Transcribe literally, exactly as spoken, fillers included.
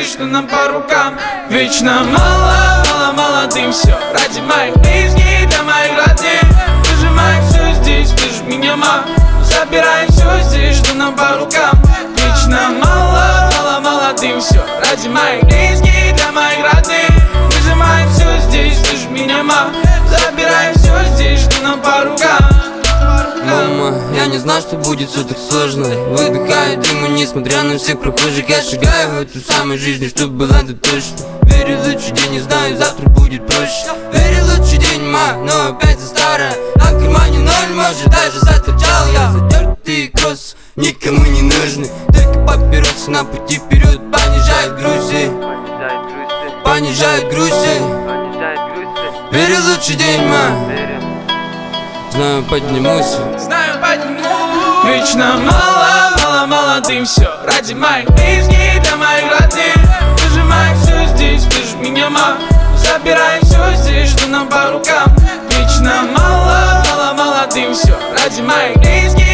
здесь, что нам по рукам. Вечно мало, мало молодым, все ради моих близких, для моих родных. Выжимаем все здесь, ты ж меня мама. Забираем все здесь, что нам по рукам. Вечно мало, мало молодым, все ради моих близких, для моих родных. Выжимаем все здесь, ты ж меня мама. Забираем все здесь, что нам по рукам. Мама, я не знал, что будет все так сложно. Выдыхаю дыму, несмотря на всех прохожих. Я шагаю в эту самую жизнь, чтоб была да точно. Верю, лучший день, не знаю, завтра будет проще. Верю, лучший день, ма, но опять за старое. А в кармане ноль, может, даже заторчал. Я затертый кросс, никому не нужны. Только папиросы на пути вперед понижают грусти. Понижают грусти. Верю, лучший день, ма. Знаю, поднимусь. Знаю, поднимусь. Вечно мало, мало молодым, все ради моих близких, для моих родных. Выжимаем все здесь, ты ж меня мама. Забираем все здесь, что нам по рукам. Вечно мало, мало молодым, все ради моих близких.